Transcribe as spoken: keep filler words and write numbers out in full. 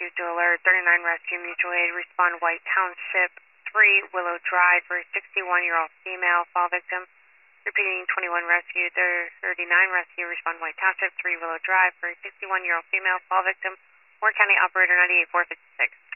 rescue to alert thirty-nine Rescue Mutual Aid, respond White Township, three Willow Drive for a sixty-one-year-old female fall victim. Repeating, twenty-one Rescue, thirty-nine Rescue, respond White Township, three Willow Drive for a sixty-one-year-old female fall victim. Warren County Operator ninety-eight four fifty-six.